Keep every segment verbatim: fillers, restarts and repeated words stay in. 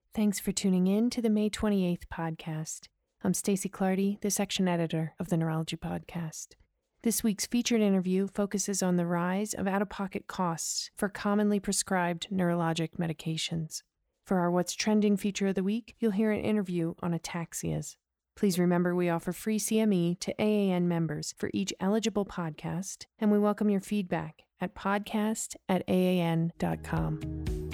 Thanks for tuning in to the May twenty-eighth podcast. I'm Stacy Clardy, the section editor of the Neurology Podcast. This week's featured interview focuses on the rise of out-of-pocket costs for commonly prescribed neurologic medications. For our What's Trending feature of the week, you'll hear an interview on ataxias. Please remember we offer free C M E to A A N members for each eligible podcast, and we welcome your feedback at podcast at A A N dot com.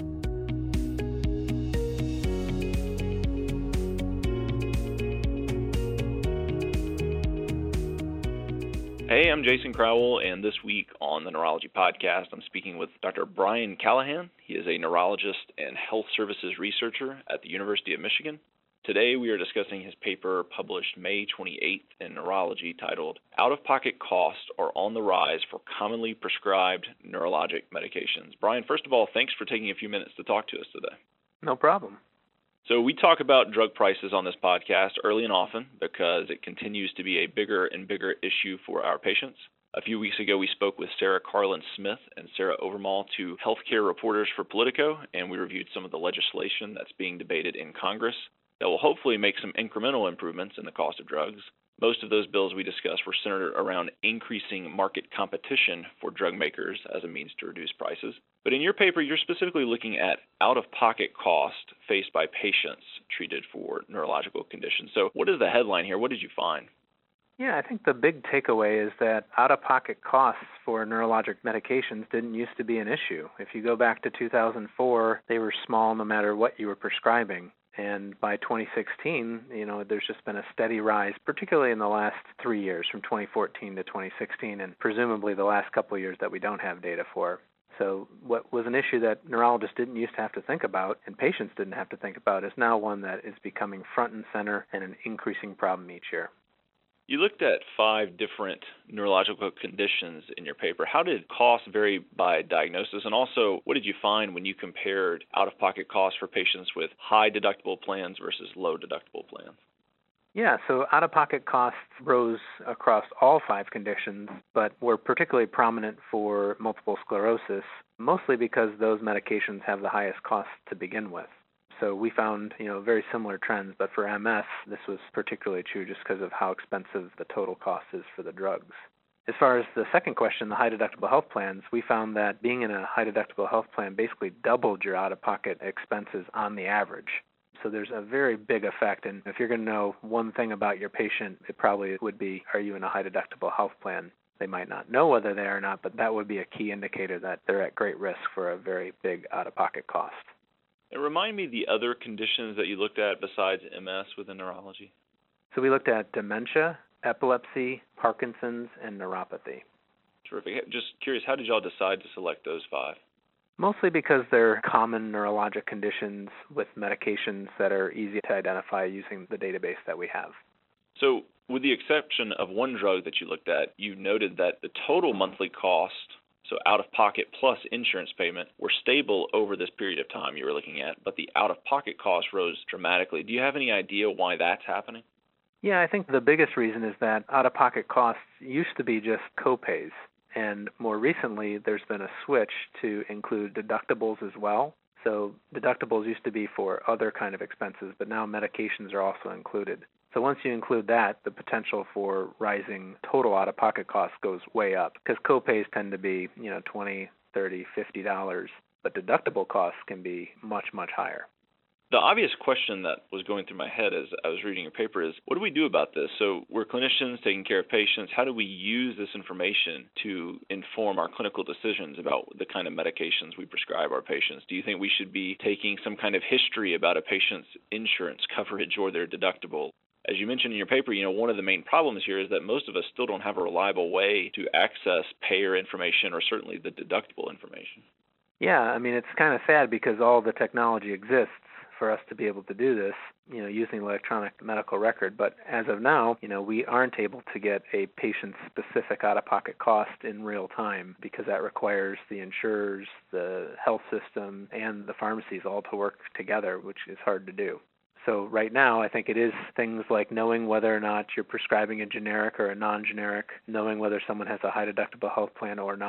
Hey, I'm Jason Crowell, and this week on the Neurology Podcast, I'm speaking with Doctor Brian Callahan. He is a neurologist and health services researcher at the University of Michigan. Today, we are discussing his paper published May twenty-eighth in Neurology titled, Out-of-Pocket Costs Are on the Rise for Commonly Prescribed Neurologic Medications. Brian, first of all, thanks for taking a few minutes to talk to us today. No problem. So we talk about drug prices on this podcast early and often because it continues to be a bigger and bigger issue for our patients. A few weeks ago, we spoke with Sarah Carlin-Smith and Sarah Overmall, two healthcare reporters for Politico, and we reviewed some of the legislation that's being debated in Congress that will hopefully make some incremental improvements in the cost of drugs. Most of those bills we discussed were centered around increasing market competition for drug makers as a means to reduce prices. But in your paper, you're specifically looking at out-of-pocket costs faced by patients treated for neurological conditions. So what is the headline here? What did you find? Yeah, I think the big takeaway is that out-of-pocket costs for neurologic medications didn't used to be an issue. If you go back to two thousand four, they were small no matter what you were prescribing. And by twenty sixteen, you know, there's just been a steady rise, particularly in the last three years, from twenty fourteen to twenty sixteen, and presumably the last couple of years that we don't have data for. So what was an issue that neurologists didn't used to have to think about and patients didn't have to think about is now one that is becoming front and center and an increasing problem each year. You looked at five different neurological conditions in your paper. How did costs vary by diagnosis? And also, what did you find when you compared out-of-pocket costs for patients with high deductible plans versus low deductible plans? Yeah, so out-of-pocket costs rose across all five conditions, but were particularly prominent for multiple sclerosis, mostly because those medications have the highest costs to begin with. So we found, you know, very similar trends, but for M S, this was particularly true just because of how expensive the total cost is for the drugs. As far as the second question, the high deductible health plans, we found that being in a high deductible health plan basically doubled your out-of-pocket expenses on the average. So there's a very big effect, and if you're going to know one thing about your patient, it probably would be, are you in a high deductible health plan? They might not know whether they are or not, but that would be a key indicator that they're at great risk for a very big out-of-pocket cost. And remind me the other conditions that you looked at besides M S within neurology. So we looked at dementia, epilepsy, Parkinson's, and neuropathy. Terrific. Just curious, how did y'all decide to select those five? Mostly because they're common neurologic conditions with medications that are easy to identify using the database that we have. So with the exception of one drug that you looked at, you noted that the total monthly cost, so out-of-pocket plus insurance payment, were stable over this period of time you were looking at, but the out-of-pocket cost rose dramatically. Do you have any idea why that's happening? Yeah, I think the biggest reason is that out-of-pocket costs used to be just copays, and more recently there's been a switch to include deductibles as well. So deductibles used to be for other kind of expenses, but now medications are also included. So once you include that, the potential for rising total out-of-pocket costs goes way up because copays tend to be, you know, twenty, thirty, fifty dollars, but deductible costs can be much, much higher. The obvious question that was going through my head as I was reading your paper is, what do we do about this? So we're clinicians taking care of patients. How do we use this information to inform our clinical decisions about the kind of medications we prescribe our patients? Do you think we should be taking some kind of history about a patient's insurance coverage or their deductible? As you mentioned in your paper, you know, one of the main problems here is that most of us still don't have a reliable way to access payer information or certainly the deductible information. Yeah, I mean, it's kind of sad because all the technology exists for us to be able to do this, you know, using electronic medical record. But as of now, you know, we aren't able to get a patient-specific out-of-pocket cost in real time because that requires the insurers, the health system, and the pharmacies all to work together, which is hard to do. So right now, I think it is things like knowing whether or not you're prescribing a generic or a non-generic, knowing whether someone has a high deductible health plan or not,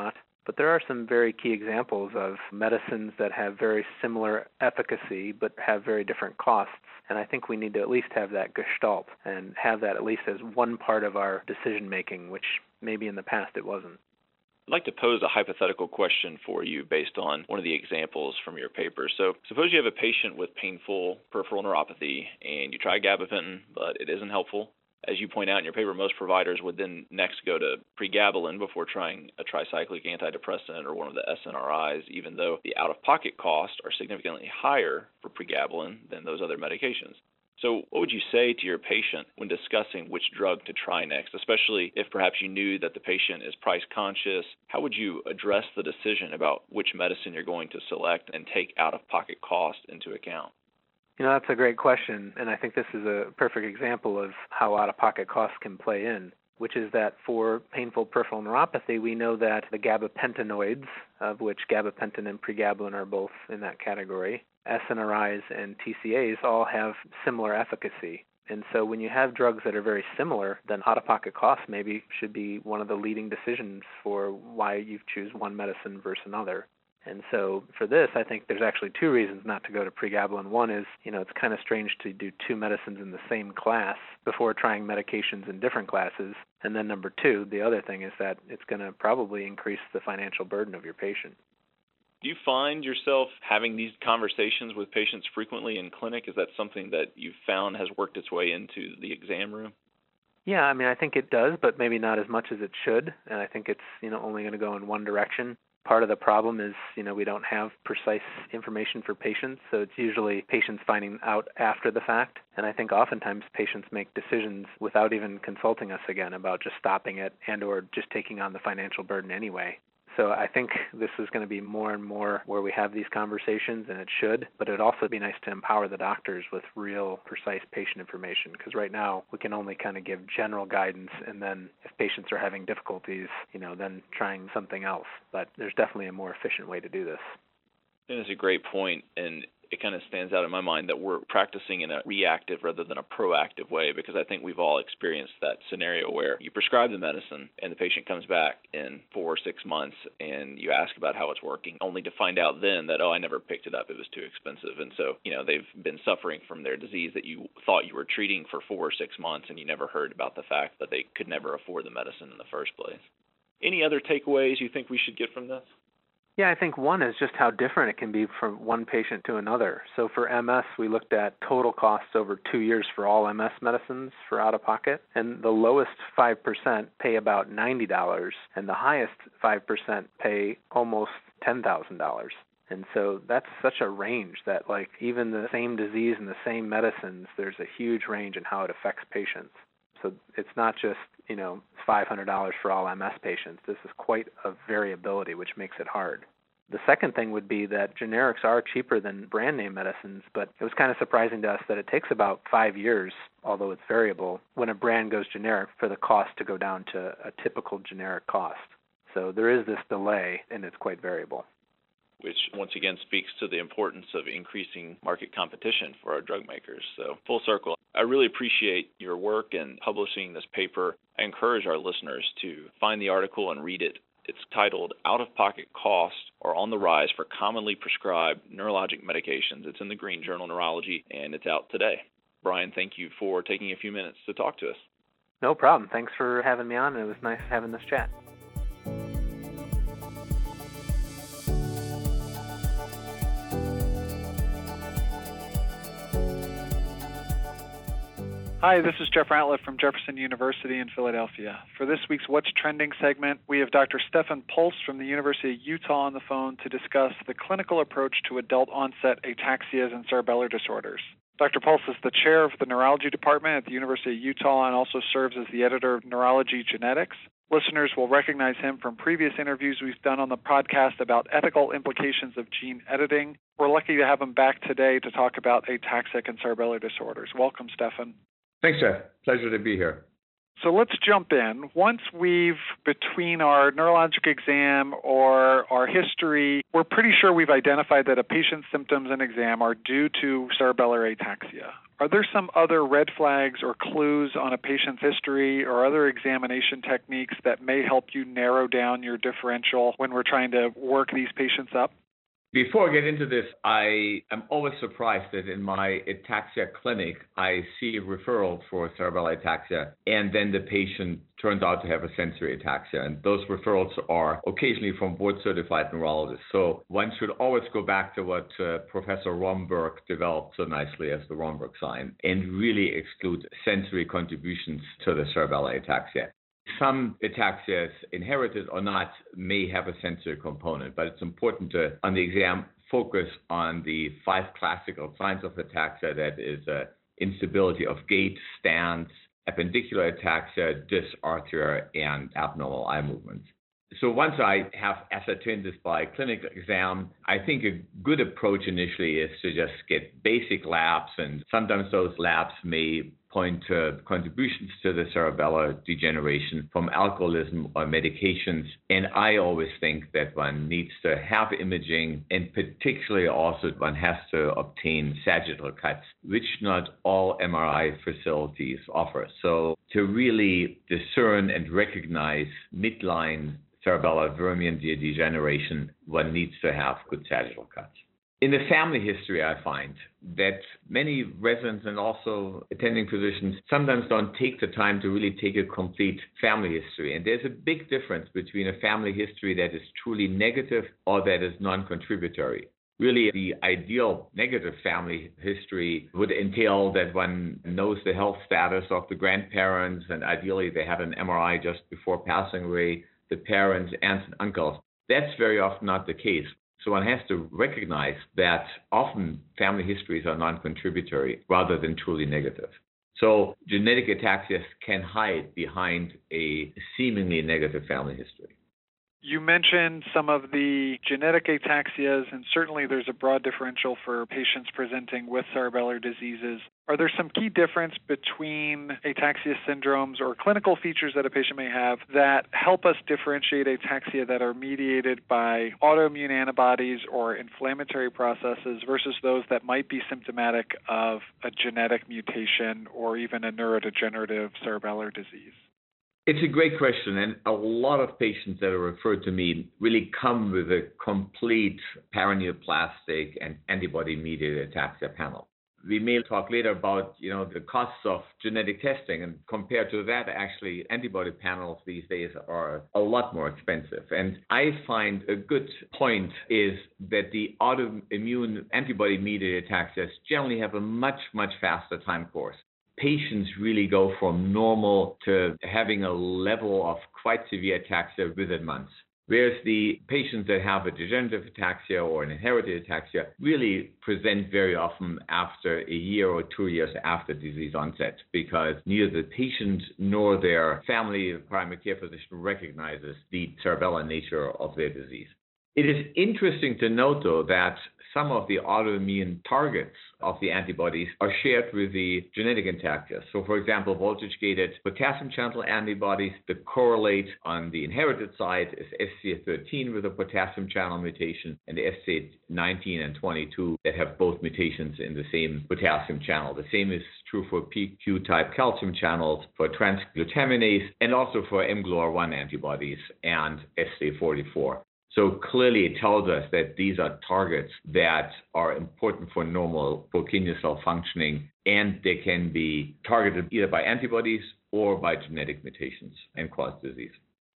But there are some very key examples of medicines that have very similar efficacy but have very different costs. And I think we need to at least have that gestalt and have that at least as one part of our decision-making, which maybe in the past it wasn't. I'd like to pose a hypothetical question for you based on one of the examples from your paper. So suppose you have a patient with painful peripheral neuropathy and you try gabapentin, but it isn't helpful. As you point out in your paper, most providers would then next go to pregabalin before trying a tricyclic antidepressant or one of the S N R Is, even though the out-of-pocket costs are significantly higher for pregabalin than those other medications. So what would you say to your patient when discussing which drug to try next, especially if perhaps you knew that the patient is price conscious? How would you address the decision about which medicine you're going to select and take out-of-pocket cost into account? You know, that's a great question, and I think this is a perfect example of how out-of-pocket costs can play in, which is that for painful peripheral neuropathy, we know that the gabapentinoids, of which gabapentin and pregabalin are both in that category, S N R Is and T C As all have similar efficacy. And so when you have drugs that are very similar, then out-of-pocket costs maybe should be one of the leading decisions for why you choose one medicine versus another. And so for this, I think there's actually two reasons not to go to pregabalin. One is, you know, it's kind of strange to do two medicines in the same class before trying medications in different classes. And then number two, the other thing is that it's going to probably increase the financial burden of your patient. Do you find yourself having these conversations with patients frequently in clinic? Is that something that you've found has worked its way into the exam room? Yeah, I mean, I think it does, but maybe not as much as it should. And I think it's, you know, only going to go in one direction. Part of the problem is, you know, we don't have precise information for patients, so it's usually patients finding out after the fact. And I think oftentimes patients make decisions without even consulting us again about just stopping it and or just taking on the financial burden anyway. So I think this is going to be more and more where we have these conversations, and it should, but it would also be nice to empower the doctors with real, precise patient information, because right now we can only kind of give general guidance, and then if patients are having difficulties, you know, then trying something else. But there's definitely a more efficient way to do this. And it's a great point, and it kind of stands out in my mind that we're practicing in a reactive rather than a proactive way, because I think we've all experienced that scenario where you prescribe the medicine and the patient comes back in four or six months and you ask about how it's working, only to find out then that, oh, I never picked it up, it was too expensive. And so, you know, they've been suffering from their disease that you thought you were treating for four or six months and you never heard about the fact that they could never afford the medicine in the first place. Any other takeaways you think we should get from this? Yeah, I think one is just how different it can be from one patient to another. So for M S, we looked at total costs over two years for all M S medicines for out-of-pocket, and the lowest five percent pay about ninety dollars, and the highest five percent pay almost ten thousand dollars. And so that's such a range that, like, even the same disease and the same medicines, there's a huge range in how it affects patients. So it's not just, you know, five hundred dollars for all M S patients. This is quite a variability, which makes it hard. The second thing would be that generics are cheaper than brand name medicines, but it was kind of surprising to us that it takes about five years, although it's variable, when a brand goes generic for the cost to go down to a typical generic cost. So there is this delay, and it's quite variable. Which once again speaks to the importance of increasing market competition for our drug makers. So full circle, I really appreciate your work in publishing this paper. I encourage our listeners to find the article and read it. It's titled Out-of-Pocket Costs Are on the Rise for Commonly Prescribed Neurologic Medications. It's in the Green Journal Neurology, and it's out today. Brian, thank you for taking a few minutes to talk to us. No problem. Thanks for having me on. It was nice having this chat. Hi, this is Jeff Ratliff from Jefferson University in Philadelphia. For this week's What's Trending segment, we have Doctor Stefan Pulse from the University of Utah on the phone to discuss the clinical approach to adult-onset ataxias and cerebellar disorders. Doctor Pulse is the chair of the neurology department at the University of Utah and also serves as the editor of Neurology Genetics. Listeners will recognize him from previous interviews we've done on the podcast about ethical implications of gene editing. We're lucky to have him back today to talk about ataxic and cerebellar disorders. Welcome, Stefan. Thanks, Jeff. Pleasure to be here. So let's jump in. Once we've, between our neurologic exam or our history, we're pretty sure we've identified that a patient's symptoms and exam are due to cerebellar ataxia. Are there some other red flags or clues on a patient's history or other examination techniques that may help you narrow down your differential when we're trying to work these patients up? Before I get into this, I am always surprised that in my ataxia clinic, I see a referral for cerebellar ataxia, and then the patient turns out to have a sensory ataxia. And those referrals are occasionally from board-certified neurologists. So one should always go back to what uh, Professor Romberg developed so nicely as the Romberg sign, and really exclude sensory contributions to the cerebellar ataxia. Some ataxias, inherited or not, may have a sensory component, but it's important to, on the exam, focus on the five classical signs of ataxia, that is uh, instability of gait, stance, appendicular ataxia, dysarthria, and abnormal eye movements. So once I have ascertained this by clinical exam, I think a good approach initially is to just get basic labs, and sometimes those labs may point to contributions to the cerebellar degeneration from alcoholism or medications. And I always think that one needs to have imaging, and particularly also one has to obtain sagittal cuts, which not all M R I facilities offer. So to really discern and recognize midline cerebellar Vermeer degeneration, one needs to have good sagittal cuts. In the family history, I find that many residents and also attending physicians sometimes don't take the time to really take a complete family history. And there's a big difference between a family history that is truly negative or that is non-contributory. Really, the ideal negative family history would entail that one knows the health status of the grandparents, and ideally they had an M R I just before passing away, the parents, aunts, and uncles. That's very often not the case. So one has to recognize that often family histories are non-contributory rather than truly negative. So genetic ataxias can hide behind a seemingly negative family history. You mentioned some of the genetic ataxias, and certainly there's a broad differential for patients presenting with cerebellar diseases. Are there some key difference between ataxia syndromes or clinical features that a patient may have that help us differentiate ataxia that are mediated by autoimmune antibodies or inflammatory processes versus those that might be symptomatic of a genetic mutation or even a neurodegenerative cerebellar disease? It's a great question, and a lot of patients that are referred to me really come with a complete paraneoplastic and antibody-mediated ataxia panel. We may talk later about, you know, the costs of genetic testing, and compared to that, actually, antibody panels these days are a lot more expensive. And I find a good point is that the autoimmune antibody-mediated ataxias generally have a much, much faster time course. Patients really go from normal to having a level of quite severe ataxia within months. Whereas the patients that have a degenerative ataxia or an inherited ataxia really present very often after a year or two years after disease onset, because neither the patient nor their family primary care physician recognizes the cerebellar nature of their disease. It is interesting to note, though, that some of the autoimmune targets of the antibodies are shared with the genetic ataxias. So, for example, voltage-gated potassium channel antibodies that correlate on the inherited side is S C A thirteen with a potassium channel mutation, and the S C A nineteen and twenty-two that have both mutations in the same potassium channel. The same is true for P Q-type calcium channels, for transglutaminase, and also for M G L O R one antibodies and S C A forty-four. So clearly it tells us that these are targets that are important for normal Purkinje cell functioning, and they can be targeted either by antibodies or by genetic mutations and cause disease.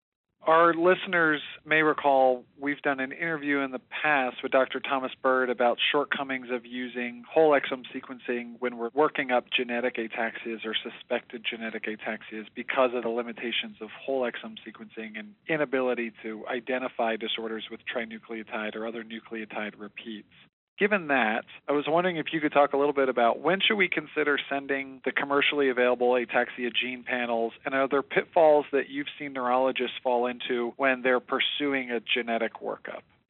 Our listeners may recall we've done an interview in the past with Doctor Thomas Bird about shortcomings of using whole exome sequencing when we're working up genetic ataxias or suspected genetic ataxias because of the limitations of whole exome sequencing and inability to identify disorders with trinucleotide or other nucleotide repeats. Given that, I was wondering if you could talk a little bit about when should we consider sending the commercially available ataxia gene panels, and are there pitfalls that you've seen neurologists fall into when they're pursuing a genetic workup?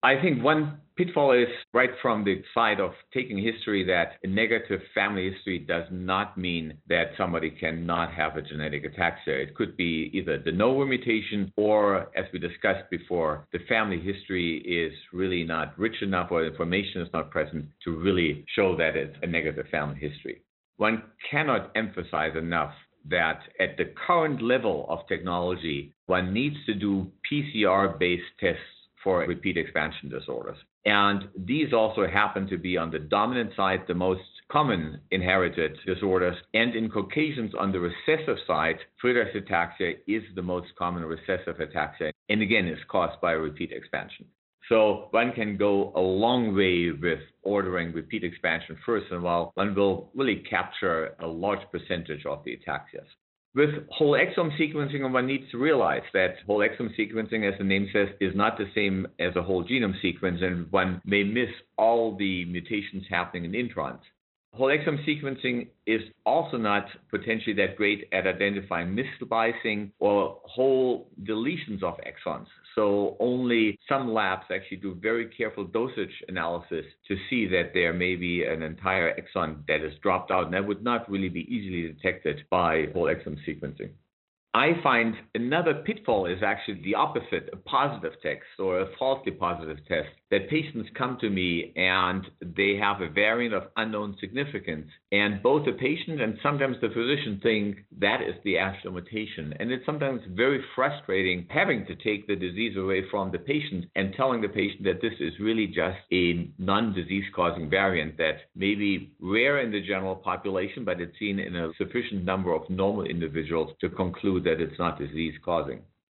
I think one pitfall is right from the side of taking history that a negative family history does not mean that somebody cannot have a genetic ataxia. It could be either de novo mutation or, as we discussed before, the family history is really not rich enough or information is not present to really show that it's a negative family history. One cannot emphasize enough that at the current level of technology, one needs to do P C R-based tests for repeat expansion disorders. And these also happen to be on the dominant side, the most common inherited disorders. And in Caucasians on the recessive side, Friedreich's ataxia is the most common recessive ataxia. And again, it's caused by repeat expansion. So one can go a long way with ordering repeat expansion first, and while one will really capture a large percentage of the ataxias. With whole exome sequencing, one needs to realize that whole exome sequencing, as the name says, is not the same as a whole genome sequence, and one may miss all the mutations happening in introns. Whole exome sequencing is also not potentially that great at identifying missplicing or whole deletions of exons. So only some labs actually do very careful dosage analysis to see that there may be an entire exon that is dropped out, and that would not really be easily detected by whole exome sequencing. I find another pitfall is actually the opposite, a positive test or a falsely positive test, that patients come to me and they have a variant of unknown significance, and both the patient and sometimes the physician think that is the actual mutation. And it's sometimes very frustrating having to take the disease away from the patient and telling the patient that this is really just a non-disease causing variant that may be rare in the general population, but it's seen in a sufficient number of normal individuals to conclude that it's not disease causing.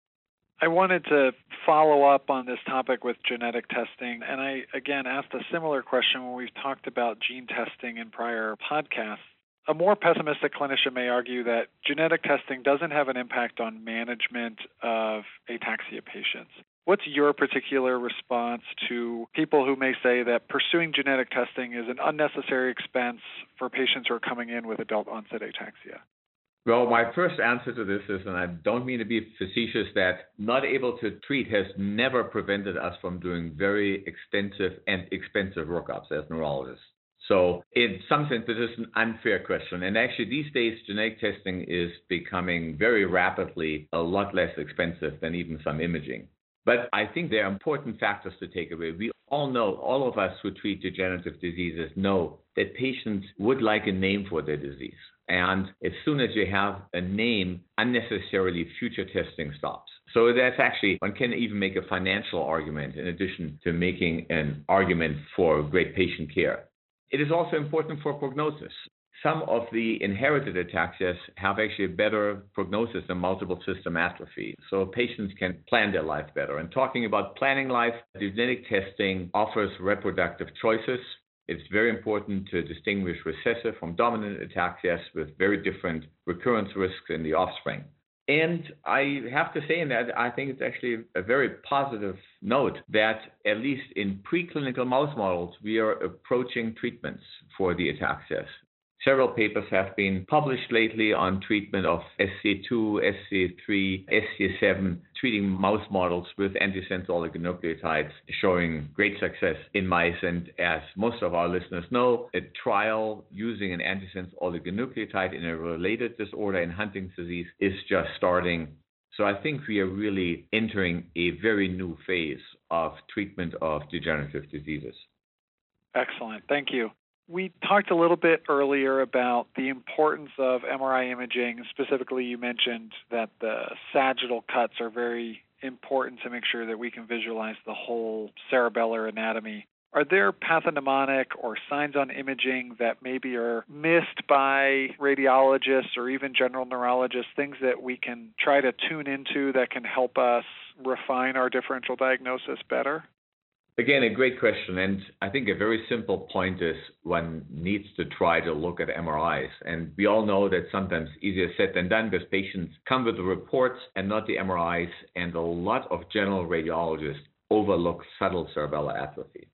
I wanted to follow up on this topic with genetic testing, and I, again, asked a similar question when we've talked about gene testing in prior podcasts. A more pessimistic clinician may argue that genetic testing doesn't have an impact on management of ataxia patients. What's your particular response to people who may say that pursuing genetic testing is an unnecessary expense for patients who are coming in with adult-onset ataxia? Well, my first answer to this is, and I don't mean to be facetious, that not able to treat has never prevented us from doing very extensive and expensive workups as neurologists. So in some sense, this is an unfair question. And actually, these days, genetic testing is becoming very rapidly a lot less expensive than even some imaging. But I think there are important factors to take away. We all know, all of us who treat degenerative diseases know that patients would like a name for their disease. And as soon as you have a name, unnecessarily future testing stops. So that's actually, one can even make a financial argument in addition to making an argument for great patient care. It is also important for prognosis. Some of the inherited ataxias have actually a better prognosis than multiple system atrophy. So patients can plan their life better. And talking about planning life, genetic testing offers reproductive choices. It's very important to distinguish recessive from dominant ataxias with very different recurrence risks in the offspring. And I have to say in that, I think it's actually a very positive note that at least in preclinical mouse models, we are approaching treatments for the ataxias. Several papers have been published lately on treatment of S C two, S C three, S C seven, treating mouse models with antisense oligonucleotides, showing great success in mice. And as most of our listeners know, a trial using an antisense oligonucleotide in a related disorder in Huntington's disease is just starting. So I think we are really entering a very new phase of treatment of degenerative diseases. Excellent. Thank you. We talked a little bit earlier about the importance of M R I imaging. Specifically, you mentioned that the sagittal cuts are very important to make sure that we can visualize the whole cerebellar anatomy. Are there pathognomonic or signs on imaging that maybe are missed by radiologists or even general neurologists, things that we can try to tune into that can help us refine our differential diagnosis better? Again, a great question. And I think a very simple point is one needs to try to look at M R Is. And we all know that sometimes easier said than done because patients come with the reports and not the M R Is. And a lot of general radiologists overlook subtle cerebellar atrophy.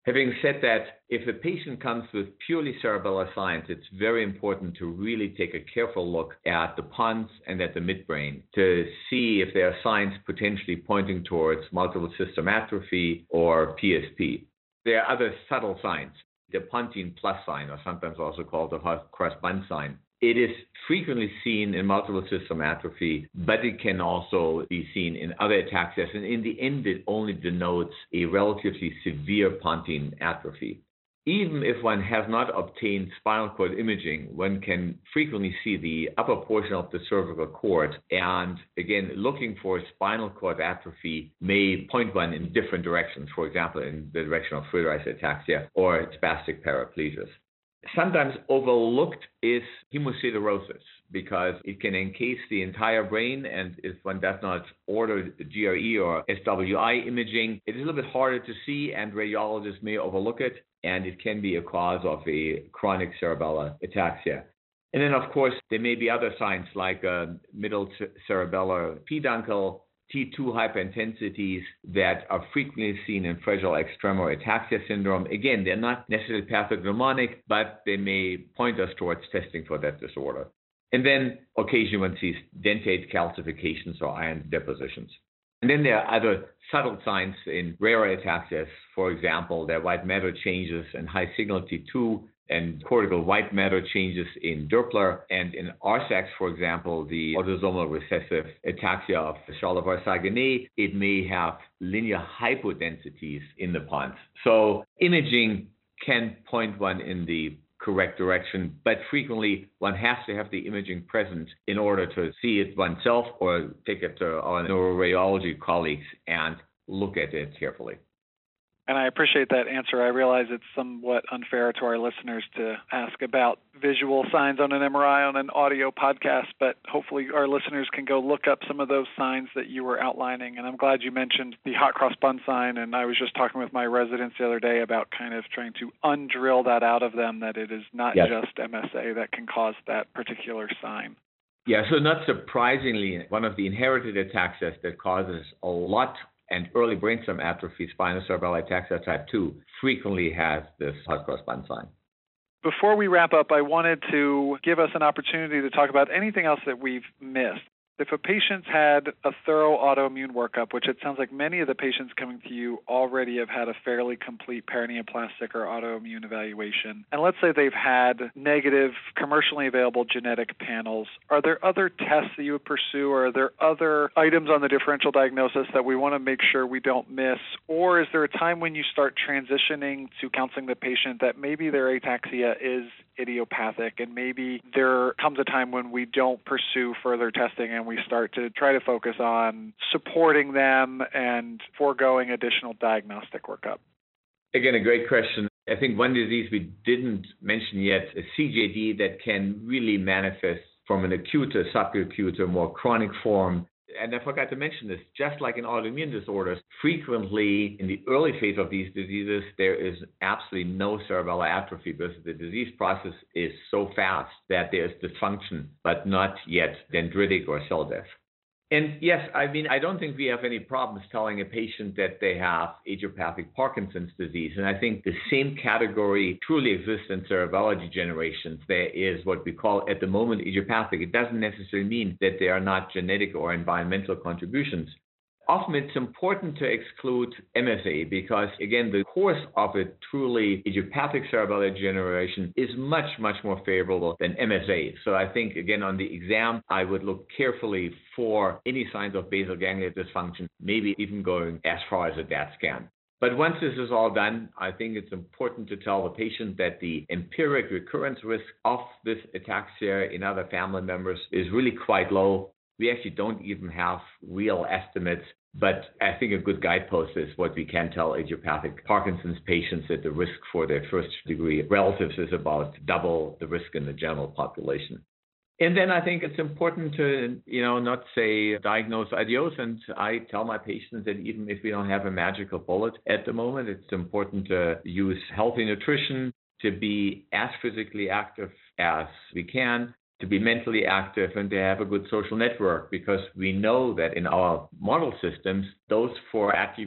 Having said that, if a patient comes with purely cerebellar signs, it's very important to really take a careful look at the pons and at the midbrain to see if there are signs potentially pointing towards multiple system atrophy or P S P. There are other subtle signs, the pontine plus sign, or sometimes also called the cross-bund sign. It is frequently seen in multiple system atrophy, but it can also be seen in other ataxias. And in the end, it only denotes a relatively severe pontine atrophy. Even if one has not obtained spinal cord imaging, one can frequently see the upper portion of the cervical cord. And again, looking for spinal cord atrophy may point one in different directions, for example, in the direction of Friedreich's ataxia or spastic paraplegias. Sometimes overlooked is hemosiderosis because it can encase the entire brain, and if one does not order G R E or S W I imaging, it is a little bit harder to see, and radiologists may overlook it, and it can be a cause of a chronic cerebellar ataxia. And then, of course, there may be other signs like uh, middle cerebellar peduncle, T two hyperintensities that are frequently seen in fragile X tremor ataxia syndrome. Again, they're not necessarily pathognomonic, but they may point us towards testing for that disorder. And then occasionally one sees dentate calcifications or iron depositions. And then there are other subtle signs in rarer ataxias. For example, there are white matter changes in high signal T two and cortical white matter changes in Doppler. And in R S A Cs, for example, the autosomal recessive ataxia of Charlevoix-Saguenay, it may have linear hypodensities in the pons. So imaging can point one in the correct direction, but frequently one has to have the imaging present in order to see it oneself or take it to our neuroradiology colleagues and look at it carefully. And I appreciate that answer. I realize it's somewhat unfair to our listeners to ask about visual signs on an M R I on an audio podcast, but hopefully our listeners can go look up some of those signs that you were outlining. And I'm glad you mentioned the hot cross bun sign. And I was just talking with my residents the other day about kind of trying to undrill that out of them, that it is not yes. just M S A that can cause that particular sign. Yeah, so not surprisingly, one of the inherited ataxias that causes a lot and early brainstem atrophy, spinocerebellar ataxia type two, frequently has this hot cross bun sign. Before we wrap up, I wanted to give us an opportunity to talk about anything else that we've missed. If a patient's had a thorough autoimmune workup, which it sounds like many of the patients coming to you already have had a fairly complete paraneoplastic or autoimmune evaluation, and let's say they've had negative commercially available genetic panels, are there other tests that you would pursue, or are there other items on the differential diagnosis that we want to make sure we don't miss? Or is there a time when you start transitioning to counseling the patient that maybe their ataxia is idiopathic, and maybe there comes a time when we don't pursue further testing and we start to try to focus on supporting them and foregoing additional diagnostic workup? Again, a great question. I think one disease we didn't mention yet is C J D that can really manifest from an acute to subacute to more chronic form. And I forgot to mention this, just like in autoimmune disorders, frequently in the early phase of these diseases, there is absolutely no cerebellar atrophy because the disease process is so fast that there is dysfunction, but not yet dendritic or cell death. And yes, I mean, I don't think we have any problems telling a patient that they have idiopathic Parkinson's disease. And I think the same category truly exists in cerebellar degenerations. There is what we call at the moment idiopathic. It doesn't necessarily mean that there are not genetic or environmental contributions. Often it's important to exclude M S A because, again, the course of a truly idiopathic cerebellar degeneration is much, much more favorable than M S A. So I think, again, on the exam, I would look carefully for any signs of basal ganglia dysfunction, maybe even going as far as a D A T scan. But once this is all done, I think it's important to tell the patient that the empiric recurrence risk of this ataxia in other family members is really quite low. We actually don't even have real estimates, but I think a good guidepost is what we can tell idiopathic Parkinson's patients that the risk for their first degree relatives is about double the risk in the general population. And then I think it's important to, you know, not say diagnose idios. And I tell my patients that even if we don't have a magical bullet at the moment, it's important to use healthy nutrition, to be as physically active as we can, to be mentally active, and to have a good social network, because we know that in our model systems, those four attributes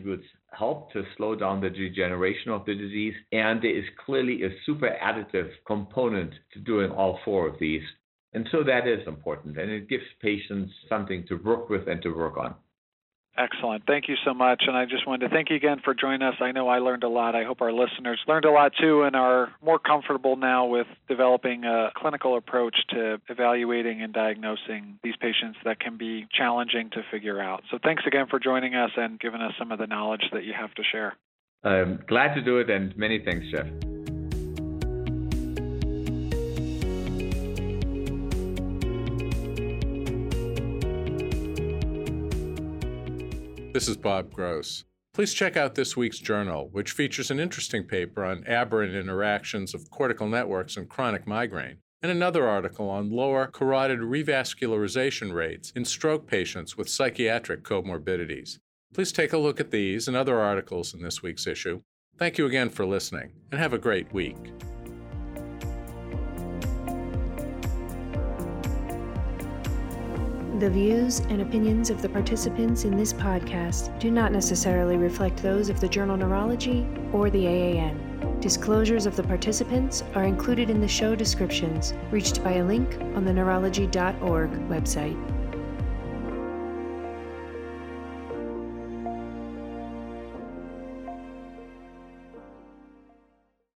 help to slow down the degeneration of the disease, and there is clearly a super additive component to doing all four of these. And so that is important, and it gives patients something to work with and to work on. Excellent. Thank you so much. And I just wanted to thank you again for joining us. I know I learned a lot. I hope our listeners learned a lot too and are more comfortable now with developing a clinical approach to evaluating and diagnosing these patients that can be challenging to figure out. So thanks again for joining us and giving us some of the knowledge that you have to share. I'm glad to do it, and many thanks, Jeff. This is Bob Gross. Please check out this week's journal, which features an interesting paper on aberrant interactions of cortical networks and chronic migraine, and another article on lower carotid revascularization rates in stroke patients with psychiatric comorbidities. Please take a look at these and other articles in this week's issue. Thank you again for listening, and have a great week. The views and opinions of the participants in this podcast do not necessarily reflect those of the Journal Neurology or the A A N. Disclosures of the participants are included in the show descriptions, reached by a link on the neurology dot org website.